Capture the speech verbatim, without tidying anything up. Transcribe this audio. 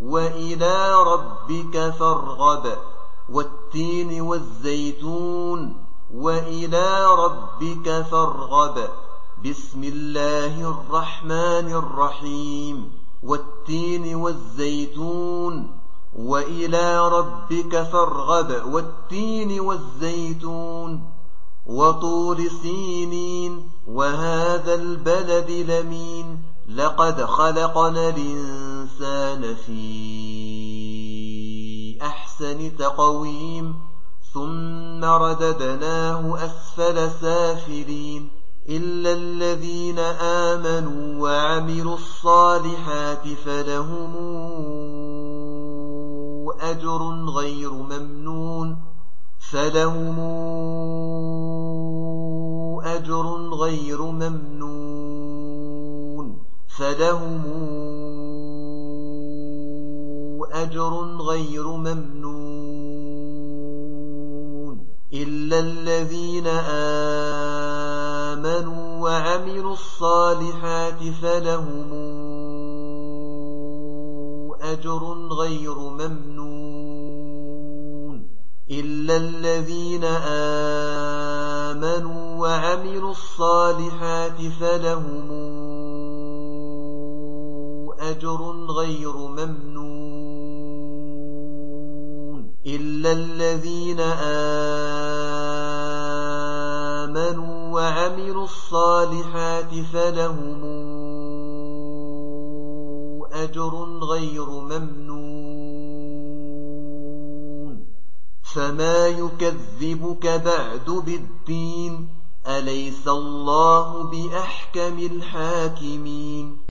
وإلى ربك فارغب والتين والزيتون وإلى ربك فارغب بسم الله الرحمن الرحيم والتين والزيتون وإلى ربك فارغب والتين والزيتون وطور سينين وهذا البلد لمين لقد خلقنا الإنسان في أحسن تقويم ثم رددناه أسفل سافلين إلا الذين آمنوا وعملوا الصالحات فلهم أجر غير ممنون فلهم أجر غير ممنون فلهم أجر غير ممنون إلا الذين آمنوا وعملوا الصالحات فلهم أجر غير ممنون إلا الذين آمنوا وعملوا الصالحات فلهم أجر غير ممنون إلا الذين آمنوا وعملوا الصالحات فلهم أجر غير ممنون فما يكذبك بعد بالدين أليس الله بأحكم الحاكمين